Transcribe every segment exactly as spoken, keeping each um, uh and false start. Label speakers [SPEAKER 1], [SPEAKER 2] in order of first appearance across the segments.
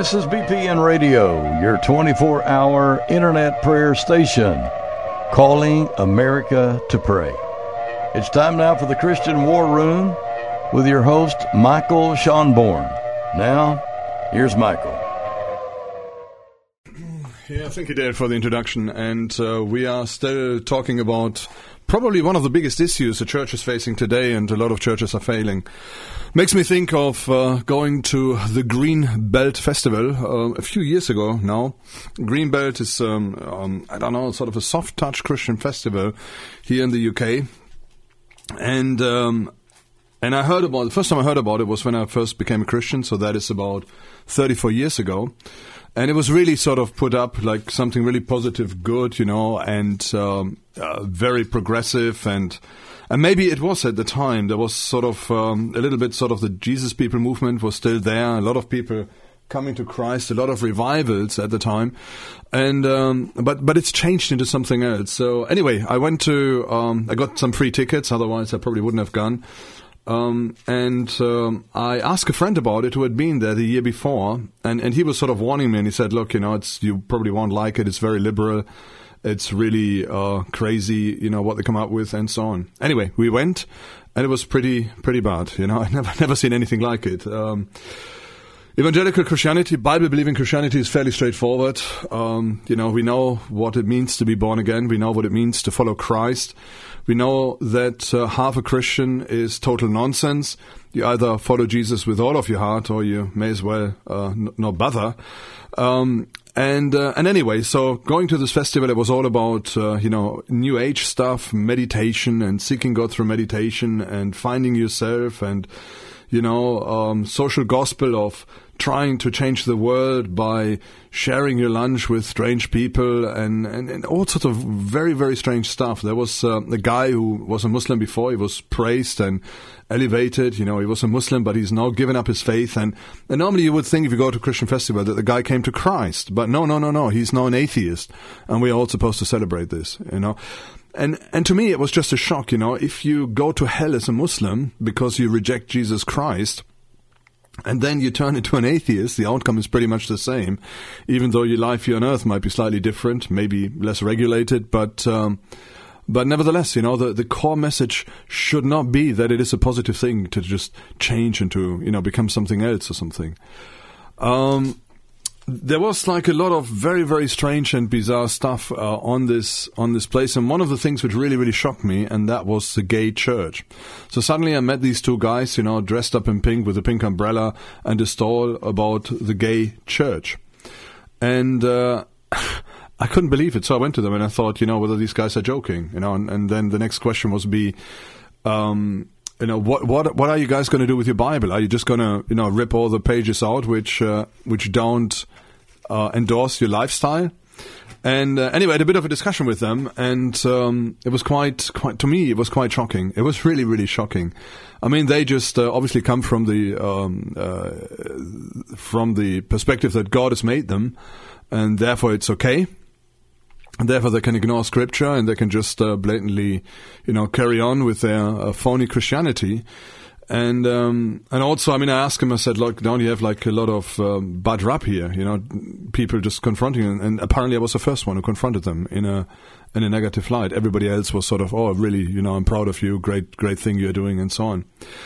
[SPEAKER 1] This is B P N Radio, your twenty-four hour internet prayer station, calling America to pray. It's time now for the Christian War Room with your host, Michael Schonborn. Now, here's Michael.
[SPEAKER 2] Yeah, thank you, Dad, for the introduction. And uh, we are still talking about probably one of the biggest issues the church is facing today, and a lot of churches are failing. Makes me think of uh, going to the Green Belt Festival uh, a few years ago now. Green Belt is, um, um, I don't know, sort of a soft-touch Christian festival here in the U K. And um, and I heard about it, the first time I heard about it was when I first became a Christian, so that is about thirty-four years ago. And it was really sort of put up like something really positive, good, you know, and um, uh, very progressive. And and maybe it was at the time. There was sort of um, a little bit sort of the Jesus People movement was still there. A lot of people coming to Christ, a lot of revivals at the time. And um, but but it's changed into something else. So anyway, I went to, um, I got some free tickets. Otherwise, I probably wouldn't have gone. Um, and um, I asked a friend about it who had been there the year before, and, and he was sort of warning me, and he said, look, you know, it's you probably won't like it, it's very liberal, it's really uh, crazy, you know, what they come up with, and so on. Anyway, we went, and it was pretty pretty bad, you know, I've never, never seen anything like it. Um, evangelical Christianity, Bible-believing Christianity is fairly straightforward. Um, you know, we know what it means to be born again, we know what it means to follow Christ. We know that uh, half a Christian is total nonsense. You either follow Jesus with all of your heart, or you may as well uh, n- not bother. Um, and uh, and anyway, so going to this festival, it was all about uh, you know New Age stuff, meditation, and seeking God through meditation, and finding yourself, and you know um, social gospel of trying to change the world by sharing your lunch with strange people, and, and, and all sorts of very, very strange stuff. There was uh, a guy who was a Muslim before. He was praised and elevated. You know, he was a Muslim, but he's now given up his faith. And, and normally you would think if you go to a Christian festival that the guy came to Christ. But no, no, no, no. He's now an atheist. And we are all supposed to celebrate this, you know. And and to me, it was just a shock, you know. If you go to hell as a Muslim because you reject Jesus Christ, and then you turn into an atheist, the outcome is pretty much the same, even though your life here on earth might be slightly different, maybe less regulated, but um, but nevertheless, you know, the, the core message should not be that it is a positive thing to just change into, you know, become something else or something. Um, there was like a lot of very, very strange and bizarre stuff uh, on this on this place, and one of the things which really, really shocked me, and that was the gay church. So suddenly I met these two guys, you know, dressed up in pink with a pink umbrella, and a stall about the gay church. And uh, I couldn't believe it, so I went to them and I thought, you know, whether these guys are joking, you know, and, and then the next question was be, um, you know, what what what are you guys going to do with your Bible? Are you just going to, you know, rip all the pages out which uh, which don't uh, endorse your lifestyle? And uh, anyway, I had a bit of a discussion with them, and um, it was quite, quite, to me, it was quite shocking. It was really, really shocking. I mean, they just uh, obviously come from the um, uh, from the perspective that God has made them, and therefore it's okay. And therefore they can ignore Scripture, and they can just uh, blatantly, you know, carry on with their uh, phony Christianity. And um, and also, I mean, I asked him, I said, look, don't you have like a lot of um, bad rap here? You know, people just confronting them. And apparently I was the first one who confronted them in a in a negative light. Everybody else was sort of, oh, really, you know, I'm proud of you, great, great thing you're doing, and so on.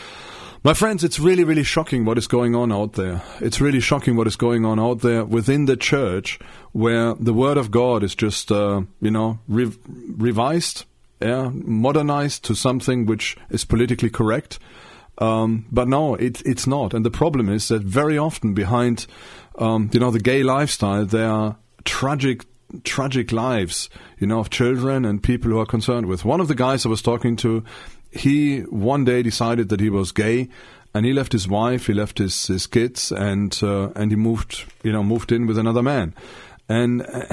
[SPEAKER 2] My friends, it's really, really shocking what is going on out there. It's really shocking what is going on out there within the church, where the Word of God is just, uh, you know, re- revised, yeah, modernized to something which is politically correct. Um, but no, it, it's not. And the problem is that very often behind, um, you know, the gay lifestyle, there are tragic, tragic lives, you know, of children and people who are concerned with. One of the guys I was talking to, he one day decided that he was gay, and he left his wife, he left his, his kids, and uh, and he moved, you know, moved in with another man. And uh,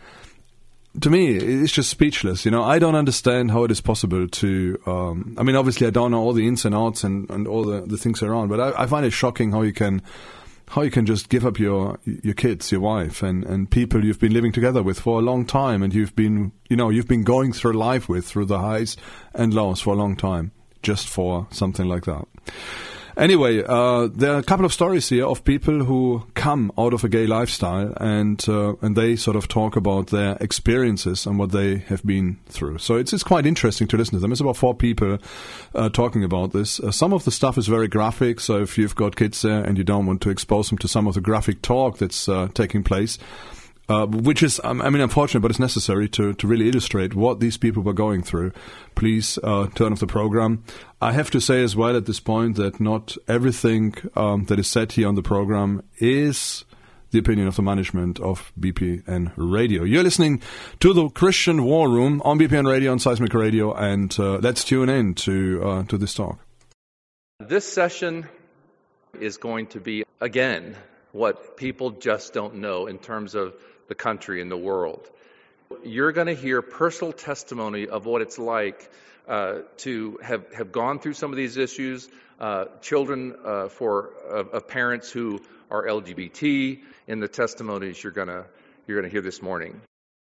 [SPEAKER 2] to me, it's just speechless. You know, I don't understand how it is possible to. Um, I mean, obviously, I don't know all the ins and outs and, and all the, the things around, but I, I find it shocking how you can. How you can just give up your your kids, your wife, and, and people you've been living together with for a long time, and you've been, you know, you've been going through life with, through the highs and lows for a long time, just for something like that. Anyway, uh, there are a couple of stories here of people who come out of a gay lifestyle, and uh, and they sort of talk about their experiences and what they have been through. So it's it's quite interesting to listen to them. It's about four people uh, talking about this. Uh, some of the stuff is very graphic, so if you've got kids there and you don't want to expose them to some of the graphic talk that's uh, taking place, Uh, which is, um, I mean, unfortunate, but it's necessary to, to really illustrate what these people were going through. Please uh, turn off the program. I have to say as well at this point that not everything um, that is said here on the program is the opinion of the management of B P N Radio. You're listening to the Christian War Room on B P N Radio, on Seismic Radio, and uh, let's tune in to uh, to this talk.
[SPEAKER 3] This session is going to be, again, what people just don't know in terms of the country and the world. You're going to hear personal testimony of what it's like uh, to have, have gone through some of these issues, uh, children uh, for of, of parents who are L G B T, in the testimonies you're going to you're going to hear this morning.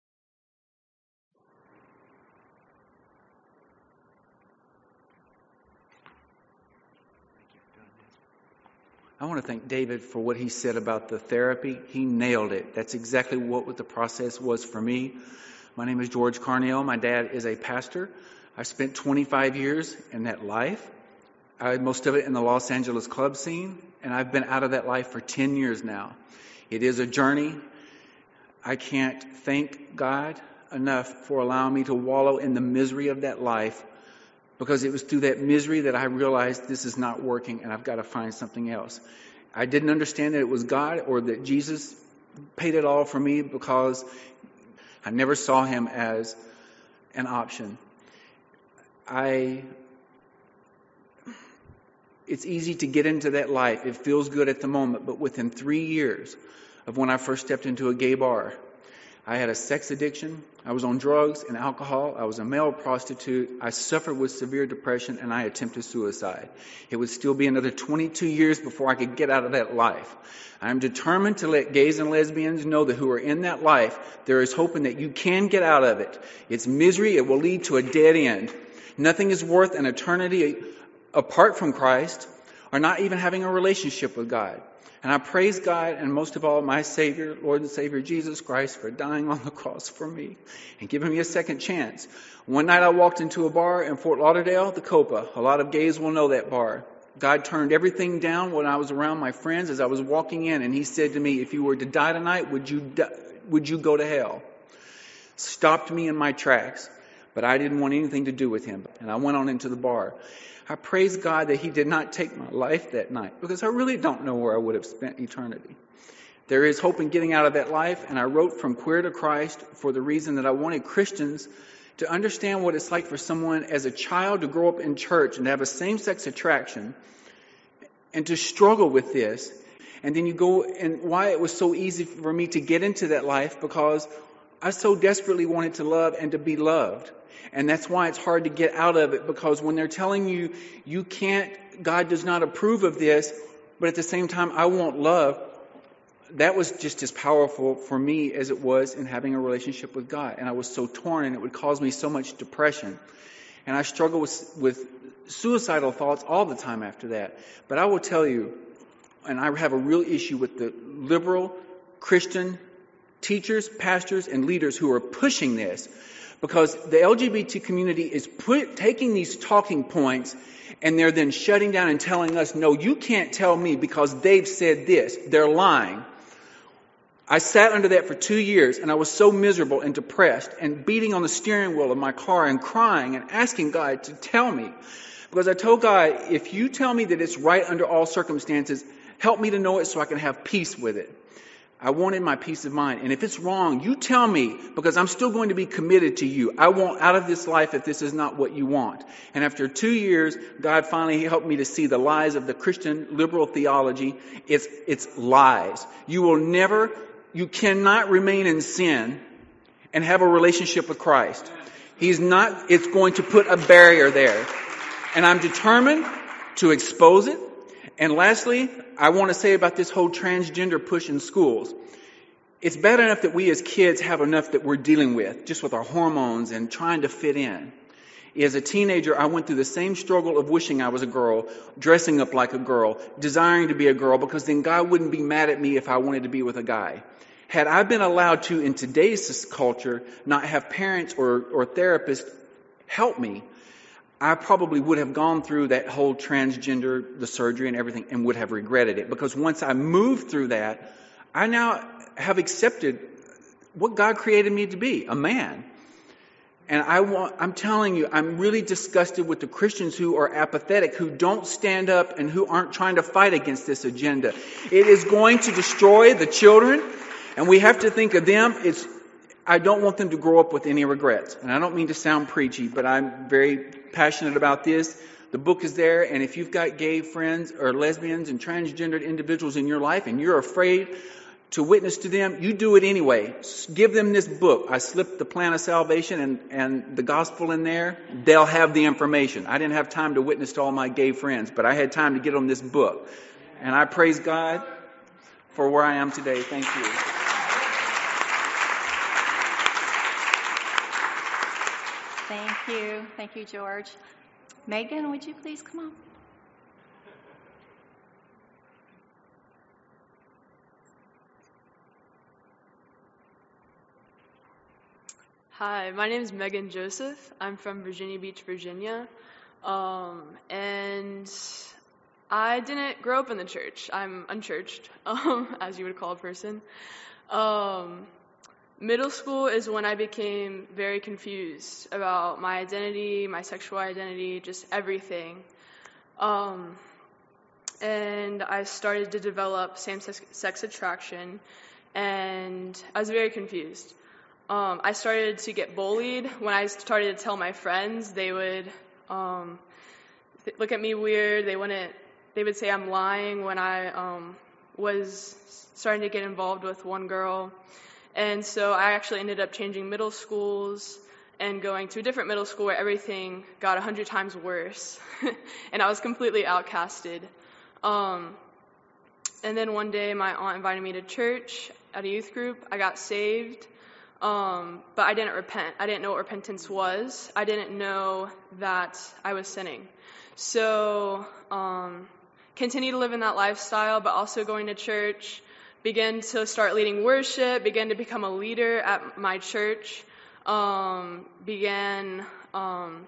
[SPEAKER 4] I want to thank David for what he said about the therapy. He nailed it. That's exactly what the process was for me. My name is George Carnell. My dad is a pastor. I spent twenty-five years in that life, I, most of it in the Los Angeles club scene, and I've been out of that life for ten years now. It is a journey. I can't thank God enough for allowing me to wallow in the misery of that life, because it was through that misery that I realized this is not working and I've got to find something else. I didn't understand that it was God or that Jesus paid it all for me, because I never saw him as an option. I, it's easy to get into that life. It feels good at the moment, but within three years of when I first stepped into a gay bar, I had a sex addiction. I was on drugs and alcohol. I was a male prostitute. I suffered with severe depression, and I attempted suicide. It would still be another twenty-two years before I could get out of that life. I'm determined to let gays and lesbians know that who are in that life, there is hope and that you can get out of it. It's misery. It will lead to a dead end. Nothing is worth an eternity apart from Christ, or not even having a relationship with God. And I praise God, and most of all, my Savior, Lord and Savior, Jesus Christ, for dying on the cross for me and giving me a second chance. One night I walked into a bar in Fort Lauderdale, the Copa. A lot of gays will know that bar. God turned everything down when I was around my friends as I was walking in, and he said to me, if you were to die tonight, would you die, would you go to hell? Stopped me in my tracks, but I didn't want anything to do with him. And I went on into the bar. I praise God that he did not take my life that night, because I really don't know where I would have spent eternity. There is hope in getting out of that life, and I wrote From Queer to Christ for the reason that I wanted Christians to understand what it's like for someone as a child to grow up in church and to have a same-sex attraction and to struggle with this. And then you go, and why it was so easy for me to get into that life, because I so desperately wanted to love and to be loved. And that's why it's hard to get out of it, because when they're telling you, you can't, God does not approve of this, but at the same time, I want love, that was just as powerful for me as it was in having a relationship with God. And I was so torn, and it would cause me so much depression. And I struggle with, with suicidal thoughts all the time after that. But I will tell you, and I have a real issue with the liberal Christian teachers, pastors, and leaders who are pushing this. Because the L G B T community is put, taking these talking points, and they're then shutting down and telling us, no, you can't tell me because they've said this. They're lying. I sat under that for two years, and I was so miserable and depressed and beating on the steering wheel of my car and crying and asking God to tell me. Because I told God, if you tell me that it's right under all circumstances, help me to know it so I can have peace with it. I wanted my peace of mind. And if it's wrong, you tell me, because I'm still going to be committed to you. I want out of this life if this is not what you want. And after two years, God finally helped me to see the lies of the Christian liberal theology. It's, it's lies. You will never, you cannot remain in sin and have a relationship with Christ. He's not, it's going to put a barrier there. And I'm determined to expose it. And lastly, I want to say about this whole transgender push in schools. It's bad enough that we as kids have enough that we're dealing with, just with our hormones and trying to fit in. As a teenager, I went through the same struggle of wishing I was a girl, dressing up like a girl, desiring to be a girl, because then God wouldn't be mad at me if I wanted to be with a guy. Had I been allowed to, in today's culture, not have parents or, or therapists help me, I probably would have gone through that whole transgender, the surgery and everything, and would have regretted it. Because once I moved through that, I now have accepted what God created me to be, a man. And I want, I'm telling you, I'm really disgusted with the Christians who are apathetic, who don't stand up and who aren't trying to fight against this agenda. It is going to destroy the children, and we have to think of them. It's, I don't want them to grow up with any regrets. And I don't mean to sound preachy, but I'm very passionate about this. The book is there, and if you've got gay friends or lesbians and transgendered individuals in your life and you're afraid to witness to them, you do it anyway. Give them this book. I slipped the plan of salvation and, and the gospel in there. They'll have the information. I didn't have time to witness to all my gay friends, but I had time to get them this book. And I praise God for where I am today. Thank you.
[SPEAKER 5] Thank you. Thank you, George. Megan, would you please come on?
[SPEAKER 6] Hi, my name is Megan Joseph. I'm from Virginia Beach, Virginia. Um, and I didn't grow up in the church. I'm unchurched, um, as you would call a person. Um, middle school is when I became very confused about my identity, my sexual identity, just everything. Um, and I started to develop same-sex sex attraction, and I was very confused. Um, I started to get bullied. When I started to tell my friends, they would um, th- look at me weird. They wouldn't. They would say I'm lying when I um, was starting to get involved with one girl. And so I actually ended up changing middle schools and going to a different middle school where everything got a hundred times worse. And I was completely outcasted. Um, and then one day my aunt invited me to church at a youth group. I got saved. Um, but I didn't repent. I didn't know what repentance was. I didn't know that I was sinning. So, um, continue to live in that lifestyle, but also going to church, began to start leading worship, began to become a leader at my church, um, began, um,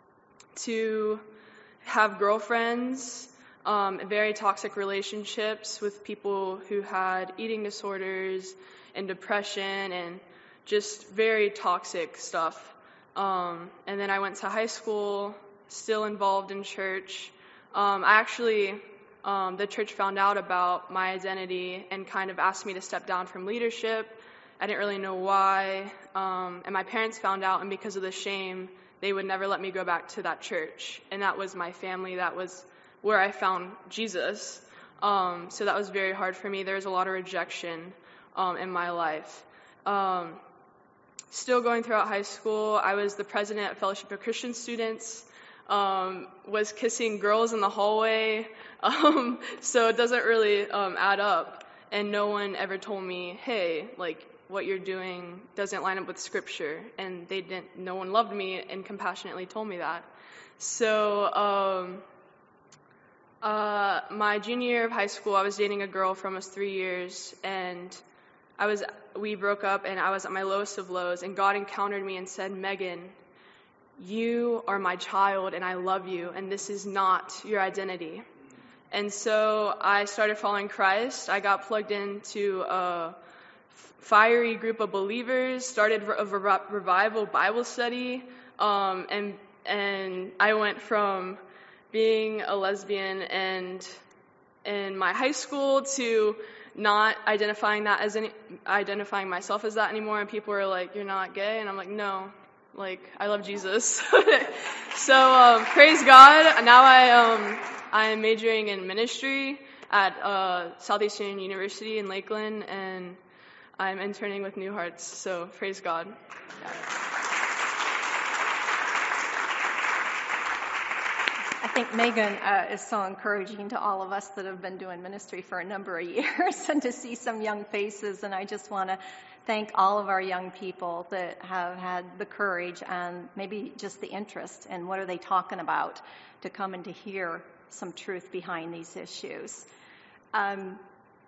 [SPEAKER 6] to have girlfriends, um, very toxic relationships with people who had eating disorders and depression and just very toxic stuff. Um, and then I went to high school, still involved in church. Um, I actually, um, the church found out about my identity and kind of asked me to step down from leadership. I didn't really know why. Um, and my parents found out, and because of the shame, they would never let me go back to that church. And that was my family. That was where I found Jesus. Um, so that was very hard for me. There was a lot of rejection um, in my life. Um, Still going throughout high school, I was the president of Fellowship of Christian Students, um, was kissing girls in the hallway, um, so it doesn't really um, add up. And no one ever told me, hey, like, what you're doing doesn't line up with Scripture. And they didn't. No one loved me and compassionately told me that. So um, uh, my junior year of high school, I was dating a girl for almost three years, and I was, we broke up, and I was at my lowest of lows, and God encountered me and said, Megan, you are my child, and I love you, and this is not your identity. And so I started following Christ. I got plugged into a fiery group of believers, started a revival Bible study, um, and and I went from being a lesbian and in my high school to not identifying that as any, identifying myself as that anymore, and people were like, "You're not gay," and I'm like, "No, like I love Jesus." So um, praise God. Now I um I am majoring in ministry at uh, Southeastern University in Lakeland, and I'm interning with New Hearts. So praise God. Yeah.
[SPEAKER 5] I think Megan uh, is so encouraging to all of us that have been doing ministry for a number of years, and to see some young faces. And I just want to thank all of our young people that have had the courage and maybe just the interest in what are they talking about to come and to hear some truth behind these issues. Um,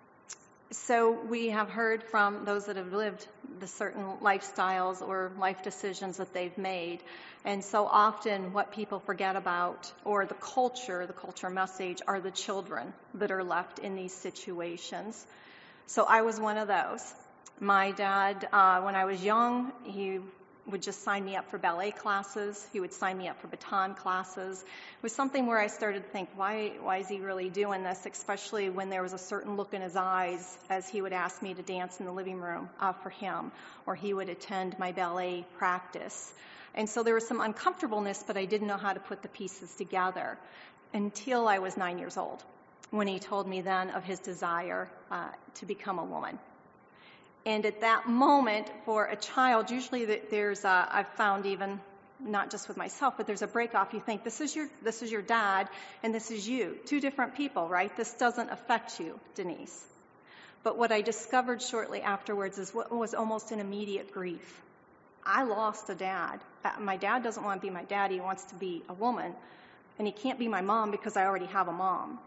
[SPEAKER 5] so we have heard from those that have lived the certain lifestyles or life decisions that they've made. And so often what people forget about, or the culture, the culture message, are the children that are left in these situations. So I was one of those. My dad, uh, when I was young, he would just sign me up for ballet classes. He would sign me up for baton classes. It was something where I started to think, why, why is he really doing this? Especially when there was a certain look in his eyes as he would ask me to dance in the living room uh, for him, or he would attend my ballet practice. And so there was some uncomfortableness, but I didn't know how to put the pieces together until I was nine years old, when he told me then of his desire uh, to become a woman. And at that moment, for a child, usually there's, a, I've found even, not just with myself, but there's a break-off. You think, this is your this is your dad, and this is you. Two different people, right? This doesn't affect you, Denise. But what I discovered shortly afterwards is what was almost an immediate grief. I lost a dad. My dad doesn't want to be my dad. He wants to be a woman. And he can't be my mom because I already have a mom.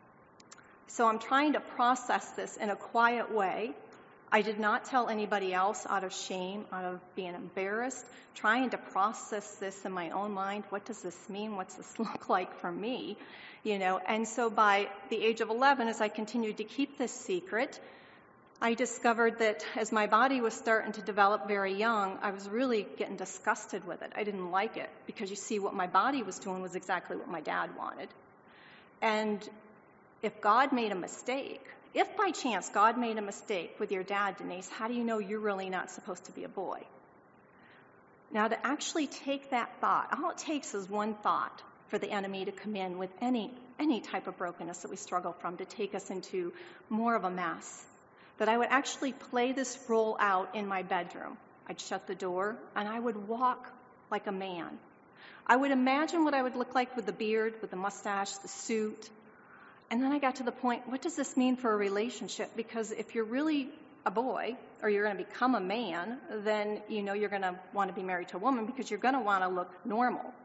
[SPEAKER 5] So I'm trying to process this in a quiet way. I did not tell anybody else out of shame, out of being embarrassed, trying to process this in my own mind. What does this mean? What's this look like for me? You know, and so by the age of eleven, as I continued to keep this secret, I discovered that as my body was starting to develop very young, I was really getting disgusted with it. I didn't like it because, you see, what my body was doing was exactly what my dad wanted. And if God made a mistake, if by chance God made a mistake with your dad, Denise, how do you know you're really not supposed to be a boy? Now, to actually take that thought, all it takes is one thought for the enemy to come in with any any type of brokenness that we struggle from, to take us into more of a mess. That I would actually play this role out in my bedroom. I'd shut the door, and I would walk like a man. I would imagine what I would look like with the beard, with the mustache, the suit. And then I got to the point, what does this mean for a relationship? Because if you're really a boy, or you're going to become a man, then you know you're going to want to be married to a woman because you're going to want to look normal.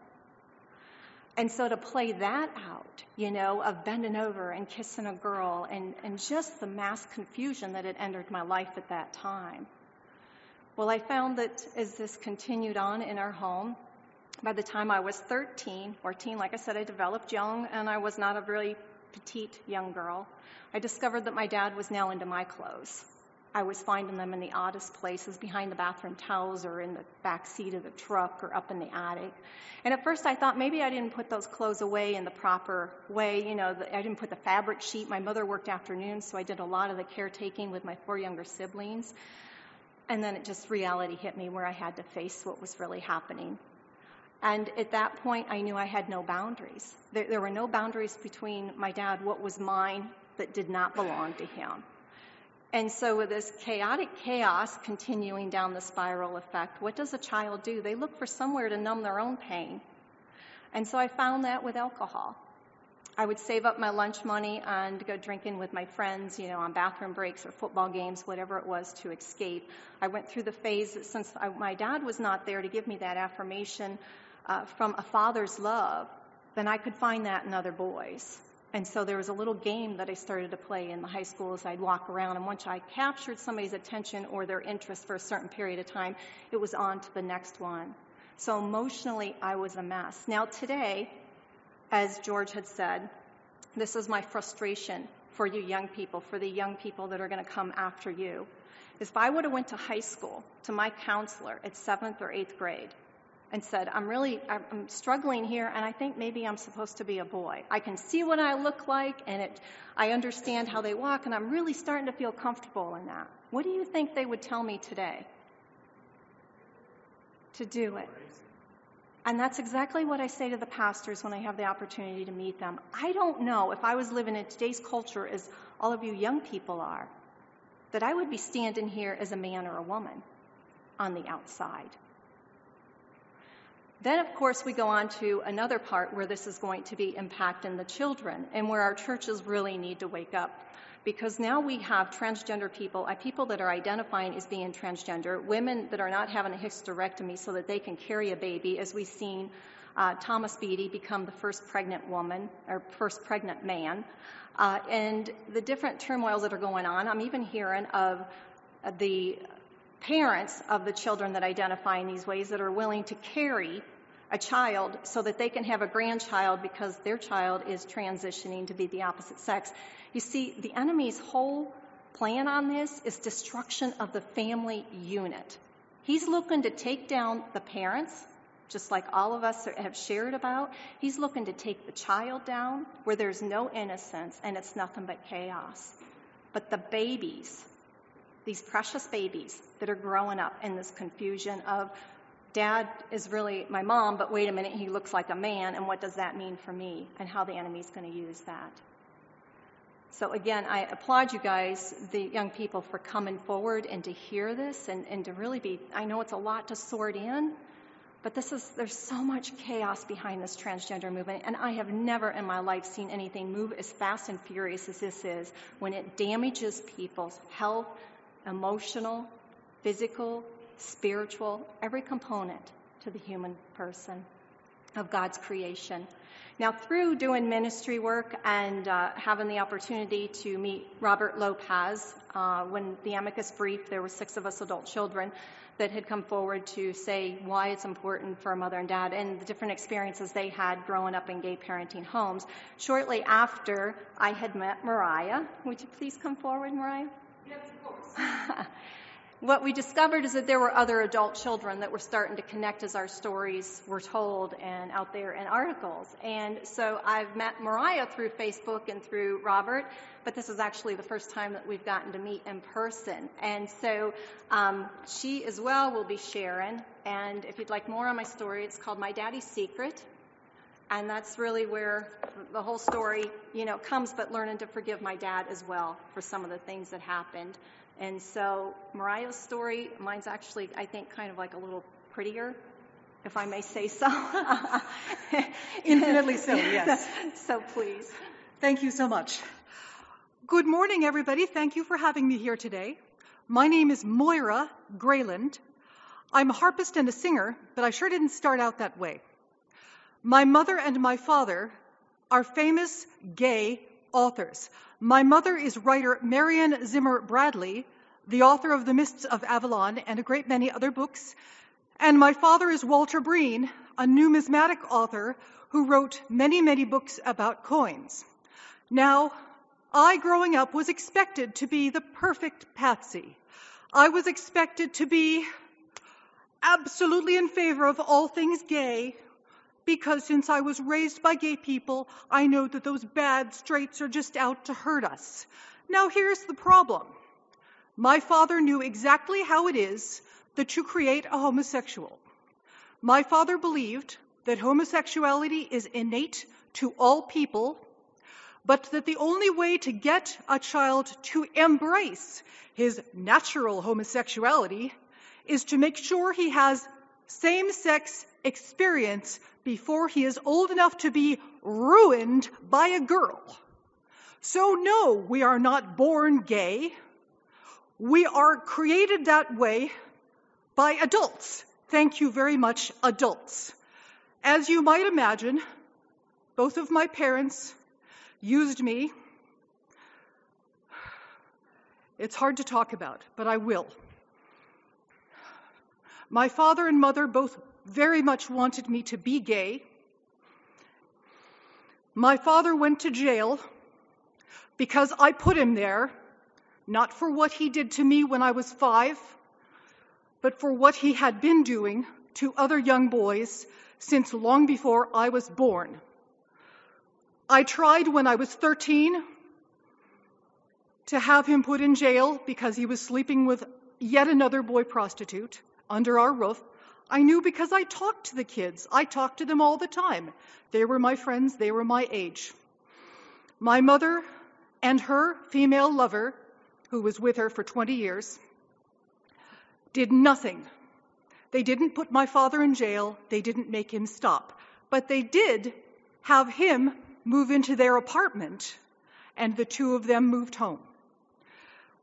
[SPEAKER 5] And so to play that out, you know, of bending over and kissing a girl, and, and just the mass confusion that had entered my life at that time. Well, I found that as this continued on in our home, by the time I was thirteen, fourteen, like I said, I developed young, and I was not a really petite young girl. I discovered that my dad was now into my clothes. I was finding them in the oddest places, behind the bathroom towels or in the back seat of the truck or up in the attic. And at first I thought maybe I didn't put those clothes away in the proper way. You know, the, I didn't put the fabric sheet. My mother worked afternoons, so I did a lot of the caretaking with my four younger siblings. And then it just, reality hit me where I had to face what was really happening. And at that point, I knew I had no boundaries. There, there were no boundaries between my dad, what was mine that did not belong to him. And so with this chaotic chaos continuing down the spiral effect, what does a child do? They look for somewhere to numb their own pain. And so I found that with alcohol. I would save up my lunch money and go drinking with my friends, you know, on bathroom breaks or football games, whatever it was, to escape. I went through the phase that since I, my dad was not there to give me that affirmation uh, from a father's love, then I could find that in other boys. And so there was a little game that I started to play in the high school as I'd walk around, and once I captured somebody's attention or their interest for a certain period of time, it was on to the next one. So emotionally, I was a mess. Now today, as George had said, this is my frustration for you young people, for the young people that are going to come after you. If I would have went to high school, to my counselor at seventh or eighth grade, and said, I'm really, I'm struggling here, and I think maybe I'm supposed to be a boy. I can see what I look like, and it, I understand how they walk, and I'm really starting to feel comfortable in that. What do you think they would tell me today? To do it. And that's exactly what I say to the pastors when I have the opportunity to meet them. I don't know if I was living in today's culture as all of you young people are, that I would be standing here as a man or a woman on the outside. Then, of course, we go on to another part where this is going to be impacting the children and where our churches really need to wake up. because now we have transgender people, uh, people that are identifying as being transgender, women that are not having a hysterectomy so that they can carry a baby, as we've seen uh, Thomas Beatty become the first pregnant woman, or first pregnant man, uh, and the different turmoils that are going on. I'm even hearing of uh, the parents of the children that identify in these ways that are willing to carry a child so that they can have a grandchild because their child is transitioning to be the opposite sex. You see, the enemy's whole plan on this is destruction of the family unit. He's looking to take down the parents, just like all of us have shared about. He's looking to take the child down where there's no innocence and it's nothing but chaos. But the babies, these precious babies that are growing up in this confusion of Dad is really my mom, but wait a minute, he looks like a man, and what does that mean for me, and how the enemy's going to use that. So again, I applaud you guys, the young people, for coming forward and to hear this and, and to really be, I know it's a lot to sort in, but this is, there's so much chaos behind this transgender movement, and I have never in my life seen anything move as fast and furious as this is when it damages people's health, emotional, physical, spiritual, every component to the human person of God's creation. Now, through doing ministry work and uh, having the opportunity to meet Robert Lopez, uh, when the amicus brief, there were six of us adult children that had come forward to say why it's important for a mother and dad and the different experiences they had growing up in gay parenting homes. Shortly after I had met Mariah, would you please come forward, Mariah?
[SPEAKER 6] Yes, of course.
[SPEAKER 5] What we discovered is that there were other adult children that were starting to connect as our stories were told and out there in articles. And so I've met Mariah through Facebook and through Robert, but this is actually the first time that we've gotten to meet in person. And so um, she as well will be sharing. And if you'd like more on my story, it's called My Daddy's Secret. And that's really where the whole story, you know, comes, but learning to forgive my dad as well for some of the things that happened. And so Mariah's story, mine's actually, I think, kind of like a little prettier, if I may say so.
[SPEAKER 7] Infinitely so, yes.
[SPEAKER 5] So please.
[SPEAKER 7] Thank you so much. Good morning, everybody. Thank you for having me here today. My name is Moira Grayland. I'm a harpist and a singer, but I sure didn't start out that way. My mother and my father are famous gay authors. My mother is writer Marion Zimmer Bradley, the author of The Mists of Avalon and a great many other books. And my father is Walter Breen, a numismatic author who wrote many, many books about coins. Now, I, growing up, was expected to be the perfect patsy. I was expected to be absolutely in favor of all things gay, because since I was raised by gay people, I know that those bad straights are just out to hurt us. Now, here's the problem. My father knew exactly how it is that you create a homosexual. My father believed that homosexuality is innate to all people, but that the only way to get a child to embrace his natural homosexuality is to make sure he has same-sex experience before he is old enough to be ruined by a girl. So no, we are not born gay. We are created that way by adults. Thank you very much, adults. As you might imagine, both of my parents used me. It's hard to talk about, but I will. My father and mother both very much wanted me to be gay. My father went to jail because I put him there, not for what he did to me when I was five, but for what he had been doing to other young boys since long before I was born. I tried when I was thirteen to have him put in jail because he was sleeping with yet another boy prostitute under our roof. I knew because I talked to the kids. I talked to them all the time. They were my friends. They were my age. My mother and her female lover, who was with her for twenty years, did nothing. They didn't put my father in jail. They didn't make him stop. But they did have him move into their apartment, and the two of them moved home.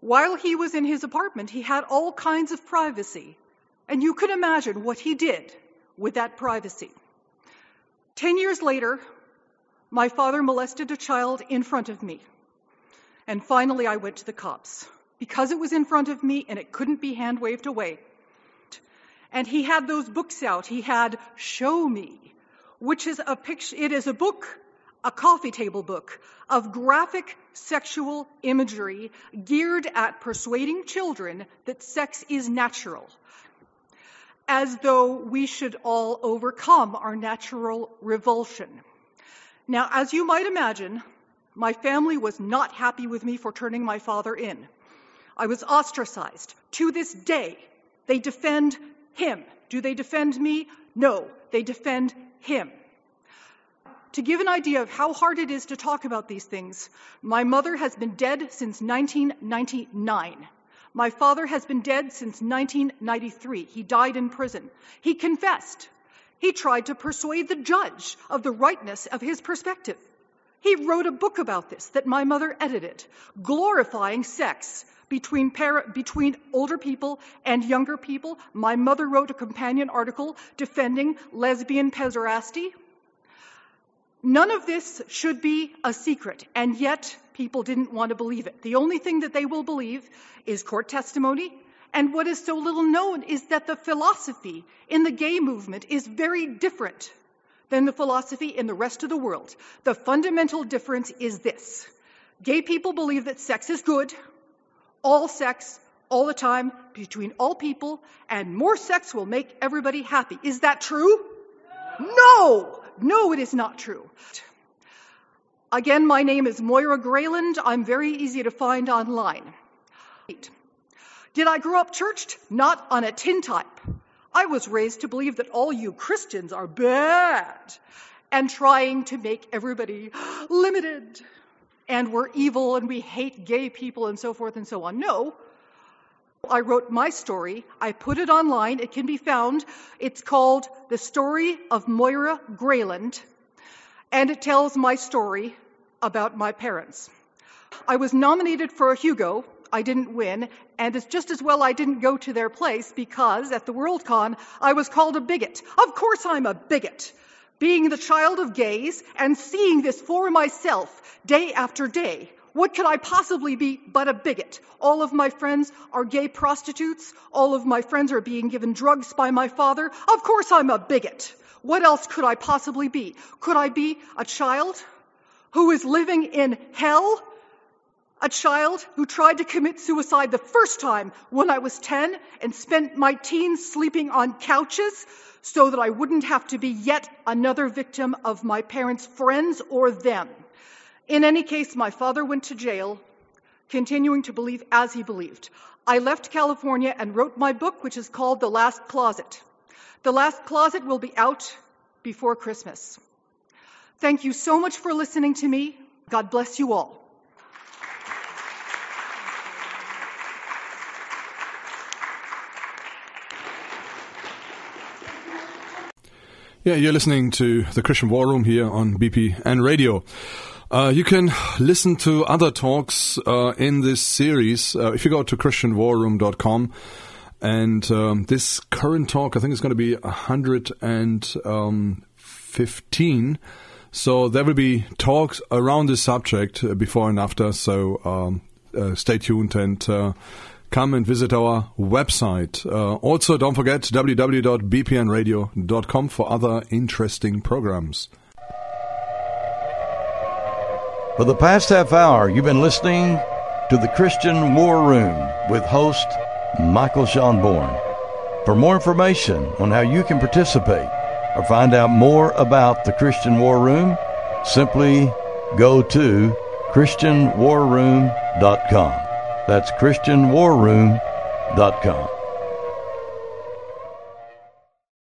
[SPEAKER 7] While he was in his apartment, he had all kinds of privacy. And you can imagine what he did with that privacy. Ten years later, my father molested a child in front of me. And finally, I went to the cops because it was in front of me and it couldn't be hand-waved away. And he had those books out. He had Show Me, which is a picture. It is a book, a coffee table book of graphic sexual imagery geared at persuading children that sex is natural, as though we should all overcome our natural revulsion. Now, as you might imagine, my family was not happy with me for turning my father in. I was ostracized. To this day, they defend him. Do they defend me? No, they defend him. To give an idea of how hard it is to talk about these things, my mother has been dead since nineteen ninety-nine. My father has been dead since nineteen ninety-three. He died in prison. He confessed. He tried to persuade the judge of the rightness of his perspective. He wrote a book about this that my mother edited, glorifying sex between par- between older people and younger people. My mother wrote a companion article defending lesbian pederasty. None of this should be a secret, and yet people didn't want to believe it. The only thing that they will believe is court testimony, and what is so little known is that the philosophy in the gay movement is very different than the philosophy in the rest of the world. The fundamental difference is this. Gay people believe that sex is good, all sex, all the time, between all people, and more sex will make everybody happy. Is that true? No! No, it is not true. Again, my name is Moira Grayland. I'm very easy to find online. Did I grow up churched? Not on a tintype. I was raised to believe that all you Christians are bad and trying to make everybody limited and we're evil and we hate gay people and so forth and so on. No. I wrote my story. I put it online. It can be found. It's called The Story of Moira Grayland, and it tells my story about my parents. I was nominated for a Hugo. I didn't win, and it's just as well I didn't go to their place because at the Worldcon, I was called a bigot. Of course I'm a bigot. Being the child of gays and seeing this for myself day after day, what could I possibly be but a bigot? All of my friends are gay prostitutes. All of my friends are being given drugs by my father. Of course I'm a bigot. What else could I possibly be? Could I be a child who is living in hell? A child who tried to commit suicide the first time when I was ten and spent my teens sleeping on couches so that I wouldn't have to be yet another victim of my parents' friends or them. In any case, my father went to jail, continuing to believe as he believed. I left California and wrote my book, which is called The Last Closet. The Last Closet will be out before Christmas. Thank you so much for listening to me. God bless you all.
[SPEAKER 2] Yeah, you're listening to the Christian War Room here on B P N Radio. Uh, you can listen to other talks uh, in this series uh, if you go to christian war room dot com. And um, this current talk, I think, is going to be one hundred fifteen. So there will be talks around this subject uh, before and after. So um, uh, stay tuned and uh, come and visit our website. Uh, also, don't forget w w w dot b p n radio dot com for other interesting programs.
[SPEAKER 1] For the past half hour, you've been listening to the Christian War Room with host Michael Schonborn. For more information on how you can participate or find out more about the Christian War Room, simply go to christian war room dot com. That's christian war room dot com.